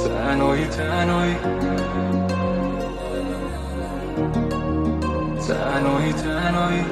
تنهایی تنهایی تنهایی تنهایی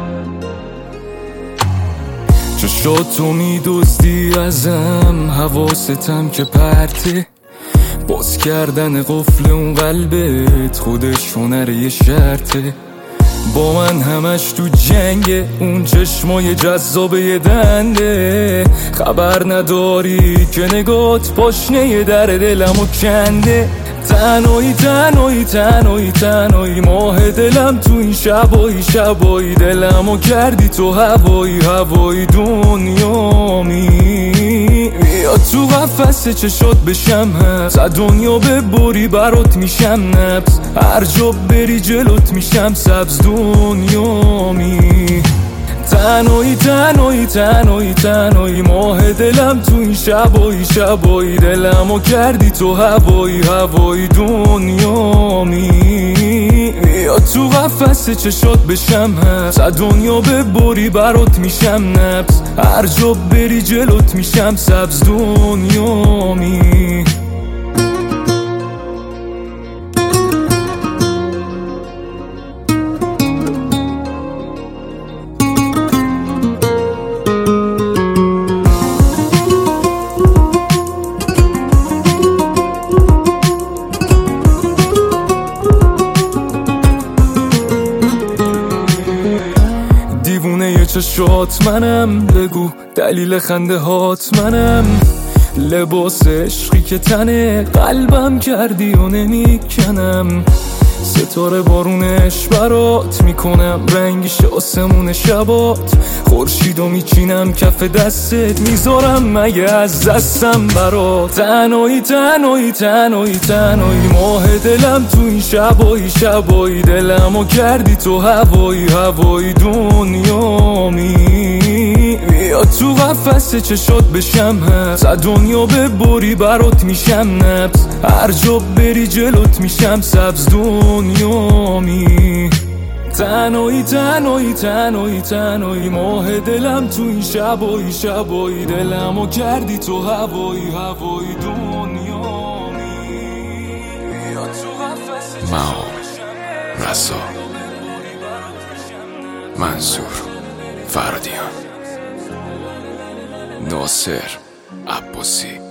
چشات تو میدزدی ازم، حواستم که پرته، باز کردن قفل اون قلبت خودش هنر یه شرطه. با من همش تو جنگه، اون چشمای جذاب یه دنده، خبر نداری که نگات پاشنه در دلمو کنده. تنهایی تنهایی تنهایی تنهایی ماه دلم تو این شبایی دلمو کردی تو هوایی دنیامی. بیا تو قفس چشات بشم حبس، دنیا ببری برات میشم نبض، هر جا بری جلوت میشم سبز دنیامی. تنهایی تنهایی تنهایی تنهایی ماه دلم تو این شبایی دلمو کردی تو هوایی دنیامی. بیا تو قفس چشات بشم حبس، دنیا ببری برات میشم نبض، هر جا بری جلوت میشم سبز دنیامی. دیوونه چشات منم، بگو دلیل خنده هات منم، لباس عشقی که تنه قلبم کردی و نمیکنم، ستاره بارونش برات میکنم رنگش آسمون شبات، خورشیدو میچینم کف دستت میذارم مگه از دستم برات. تنهایی تنهایی تنهایی تنهایی ماه دلم تو این شبایی دلمو کردی تو هوایی دنیامی. بیا تو قفس چشات بشم حبس، دنیا ببری برات میشم نبض، هر جا بری جلوت میشم سبز دنیامی. تنهایی تنهایی تنهایی تنهایی ماه دلم تو این شبایی دلمو کردی تو هوایی دنیامی. بیا تو قفس ماو رسا منصور فردیان ناصر عباسی